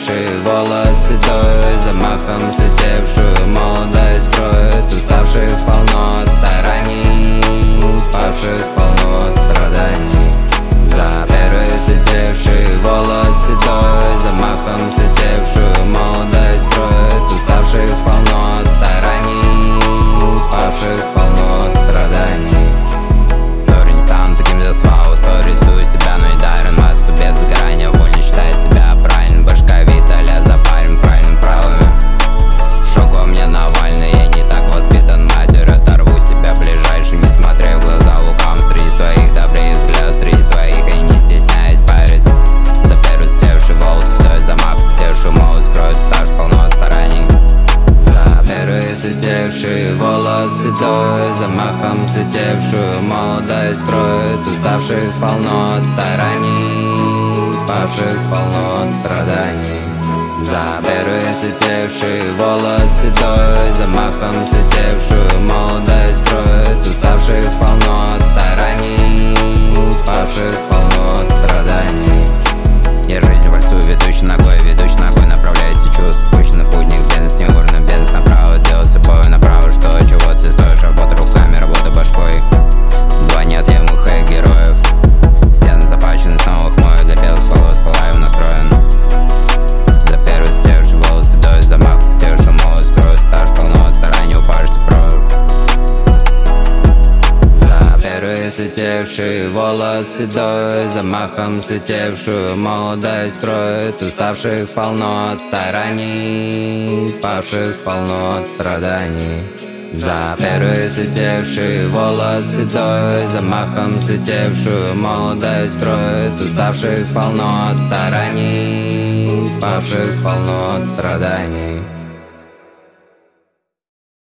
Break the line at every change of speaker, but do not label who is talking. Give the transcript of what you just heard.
сидевший волос седой, замахом слетевшую молодость кроет. Уставших полно от стараний, павших полно от страданий. За первый сидевший волос седой, замахом слетевшую молодость кроет. Уставших полно от стараний, павших полно от страданий. Сори, не стану таким за свау, сори, рисую себя, но и дарен массу без загорания. Вольно считаю себя правильным, башка Виталя запарен правильным правилами. Шок во мне Навальный, я не так воспитан, матерь, оторву себя ближайшим, не смотря в глаза лукам. Среди своих добрый взгляд, среди своих и не стесняясь парить. За первый стевший волос седой, замах стевшую молодость кроет, стаж полно от стараний. За первый сидевший волос седой, замахом слетевшую молодость кроет. Уставших полно от стараний, павших полно от страданий. За первый сидевший волос седой, замахом слетевшую молодость кроет. Уставших полно от стараний, павших полно от страданий. Я жизнь вальсую, ведущий ногой, направляюсь и чувств. Скучный путник, бедность, неурно, бедность направо. Делай собой направо, что, чего ты стоишь. Работа руками, работа башкой. Два неотъемлемых героев. Стены запачканы, снова хмою. Для белых полос пылаю настроен. За первый стевший волос седой, замах стевший молодость кроет. Стаж полно от стараний, упашься прорубь. За первый слетевший волос седой, замахом слетевшую молодость кроет. Уставших полно от стараний, павших полно от страданий. За первый слетевший волос седой, замахом слетевшую молодость кроет. Уставших полно от стараний, павших полно от страданий.